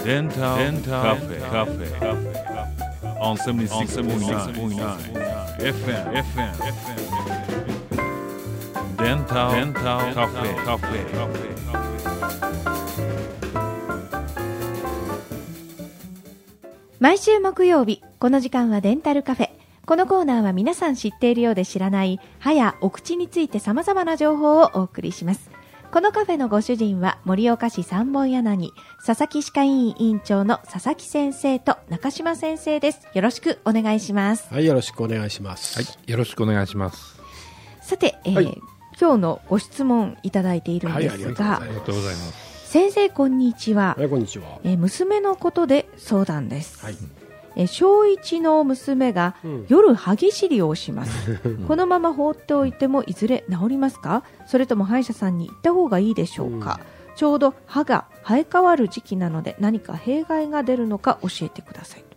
Dental Cafe on 76.9 FM Dental Cafe 毎週木曜日この時間はデンタルカフェ。このコーナーは皆さん知っているようで知らない歯やお口について様々な情報をお送りします。このカフェのご主人は盛岡市三本柳佐々木歯科医院院長の佐々木先生と中島先生です。よろしくお願いします。 はい、よろしくお願いします。 はい、よろしくお願いします。 さて、 はい、 今日のご質問いただいているんですが、 ありがとうございます。 先生こんにちは。 はい、こんにちは。 娘のことで相談です。 はい。 小1の娘が夜歯ぎしりをします、このまま放っておいてもいずれ治りますか、それとも歯医者さんに行った方がいいでしょうか、ちょうど歯が生え変わる時期なので何か弊害が出るのか教えてください。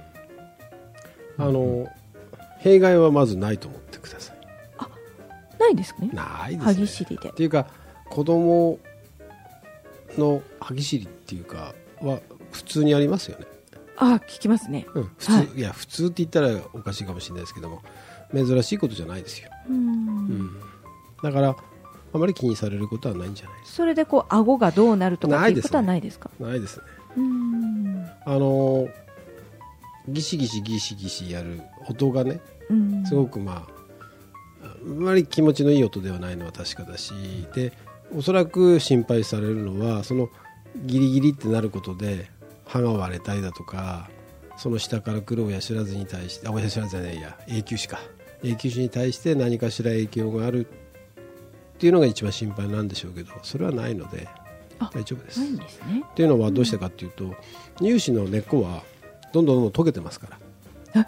弊害はまずないと思ってください。 ないですね。 ないですね。 歯ぎしりでっていうか子供の歯ぎしりっていうかは普通にありますよね。 聞きますね。 普通、いや普通って言ったらおかしいかもしれないですけども珍しいことじゃないですよ。だからあまり気にされることはないんじゃないですか。 それで顎がどうなるとかっていうことはないですか。 ないですね。ギシギシギシギシやる音がね、すごくあまり気持ちのいい音ではないのは確かだし、でおそらく心配されるのはそのギリギリってなることで歯が割れたりだとか、その下から来る親知らずに対して親知らずじゃないや永久歯に対して何かしら影響があるっていうのが一番心配なんでしょうけど、それはないので大丈夫です。 ないんですね。 っていうのはどうしてかっていうと、乳歯の根っこはどんどん溶けてますから。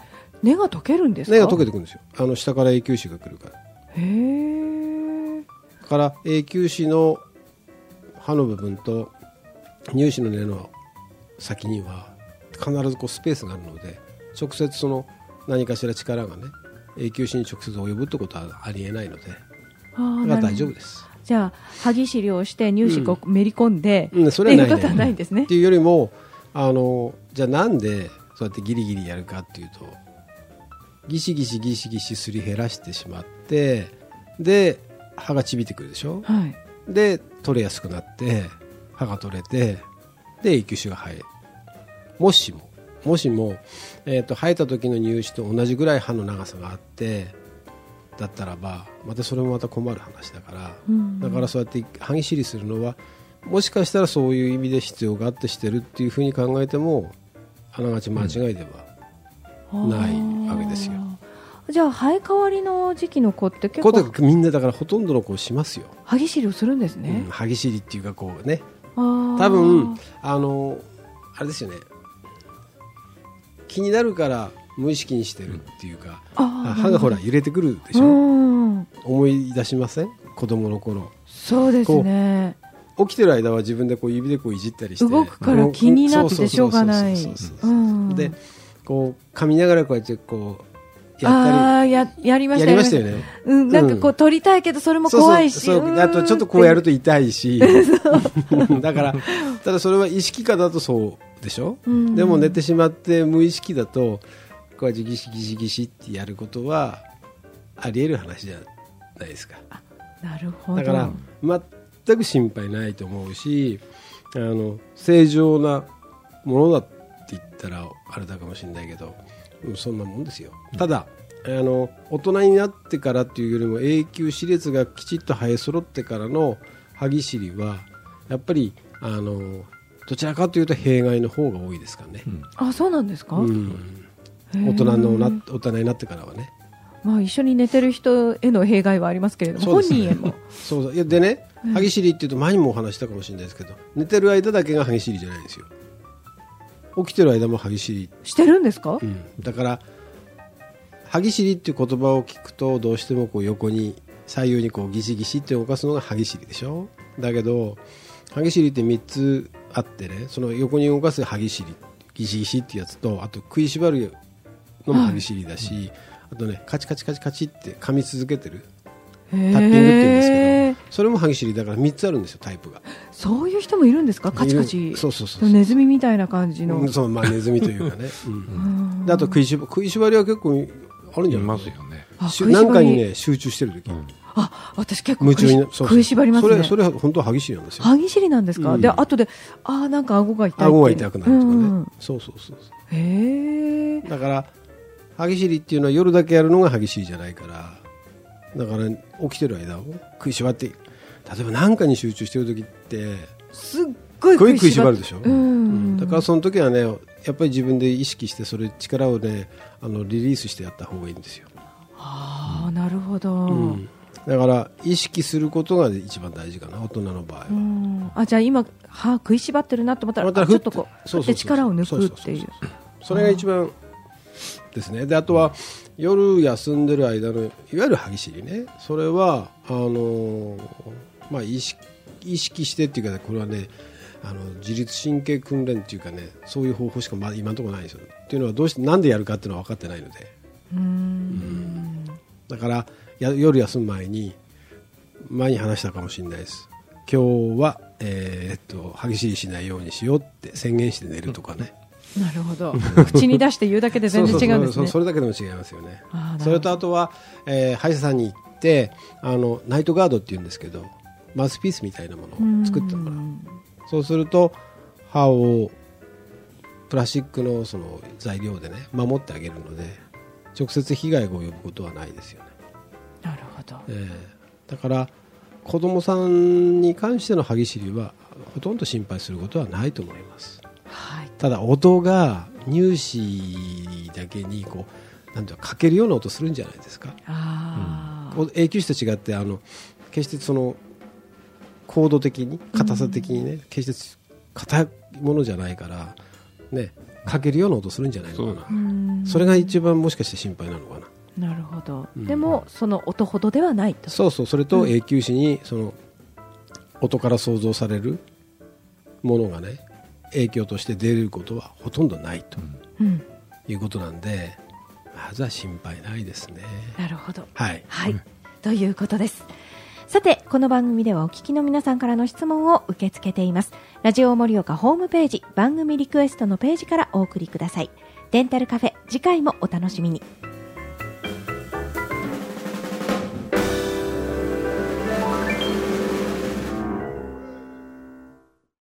根が溶けるんですか。 根が溶けてくるんですよ。下から永久歯が来るから。 へー。 だから永久歯の歯の部分と乳歯の根の先には必ずスペースがあるので、直接その何かしら力がね永久歯に直接及ぶってことはありえないので、大丈夫です。 じゃあ歯ぎしりをして乳歯をめり込んで、 それはないね。 っていうことはないんですね。 っていうよりもじゃあなんでそうやってギリギリやるかっていうと、ギシギシギシギシすり減らしてしまって、で歯がちびってくるでしょ、で取れやすくなって歯が取れて、で永久歯が生え、もしも、生えた時の乳歯と同じぐらい歯の長さがあってだったらば、またそれもまた困る話だから、だからそうやって歯ぎしりするのはもしかしたらそういう意味で必要があってしてるっていうふうに考えてもあながち間違いではないわけですよ。 じゃあ生え変わりの時期の子って結構みんなだからほとんどの子しますよ。 歯ぎしりをするんですね。 歯ぎしりっていうかね、多分あれですよね、気になるから無意識にしてるっていうか、歯がほら揺れてくるでしょ、思い出しません？子供の頃。 そうですね。 起きてる間は自分で指でいじったりして動くから気になってしょうがない。 で噛みながらこうやってやったりやりましたよね。 なんか取りたいけどそれも怖いし、 あとちょっとやると痛いしだからただそれは意識下だとそうでしょ、でも寝てしまって無意識だとこうやってギシギシギシってやることはあり得る話じゃないですか。 なるほど。 だから全く心配ないと思うし、正常なものだって言ったらあれだかもしれないけど、そんなもんですよ。ただ大人になってからっていうよりも永久歯列がきちっと生え揃ってからの歯ぎしりはやっぱりどちらかというと弊害の方が多いですかね。 そうなんですか。 大人になってからはね、 一緒に寝てる人への弊害はありますけれども、本人へもそうでね、歯ぎしりっていうと前にもお話したかもしれないですけど、寝てる間だけが歯ぎしりじゃないんですよ。起きてる間も歯ぎしりしてるんですか。 だから歯ぎしりっていう言葉を聞くとどうしても横に左右にギシギシって動かすのが歯ぎしりでしょ。だけど歯ぎしりって3つあってね、その横に動かす歯ぎしりギシギシってやつと、あと食いしばるのも歯ぎしりだし、あとねカチカチカチカチって噛み続けてるタッピングって言うんですけど、 それも歯ぎしりだから3つあるんですよ、タイプが。 そういう人もいるんですか？カチカチ。 そうそうそう。 ネズミみたいな感じの。 そう、まあネズミというかね。であと食いしばりは結構あるんじゃないますよね。 何かにね集中してる時、 私結構夢中に食いしばりますね。 それは本当は歯ぎしりなんですよ。 歯ぎしりなんですか？で後でなんか顎が痛いって。 顎が痛くなるとかね。そうそうそう。 へえ。 だから歯ぎしりっていうのは夜だけやるのが歯ぎしりじゃないから、だから起きてる間を食いしばって、例えば何かに集中してる時ってすっごい食いしばるでしょ。 だからその時はね、やっぱり自分で意識してそれ力をねリリースしてやった方がいいんですよ。 なるほど。 だから意識することが一番大事かな、大人の場合は。 じゃあ今歯食いしばってるなと思ったらちょっとこうで力を抜くっていう、 それが一番ですね。であとは夜休んでる間のいわゆる歯ぎしりね、それはまあ意識してっていうか、これはね自律神経訓練っていうかね、そういう方法しかまだ今のところないんですよ。っていうのはどうしてなんでやるかっていうのは分かってないので、だから夜休む前に話したかもしれないです。今日は歯ぎしりしないようにしようって宣言して寝るとかね。 なるほど。口に出して言うだけで全然違うんですね。 それだけでも違いますよね。それとあとは、歯医者さんに行ってナイトガードっていうんですけど、マウスピースみたいなものを作ってもらう。そうすると歯をプラスチックのその材料でね守ってあげるので、直接被害が及ぶことはないですよね。 なるほど。 だから子供さんに関しての歯ぎしりはほとんど心配することはないと思います。ただ音が乳歯だけにこうなんていうかけるような音するんじゃないですか。永久歯と違って決してその高度的に硬さ的にね、決して硬いものじゃないからね、かけるような音するんじゃないのかな。それが一番もしかして心配なのかな。 なるほど。でもその音ほどではないと。 そうそう。それと永久歯にその音から想像されるものがね影響として出ることはほとんどないということなんで、まずは心配ないですね。 なるほど。 はい、 ということです。さてこの番組ではお聞きの皆さんからの質問を受け付けています。ラジオ盛岡ホームページ番組リクエストのページからお送りください。デンタルカフェ、次回もお楽しみに。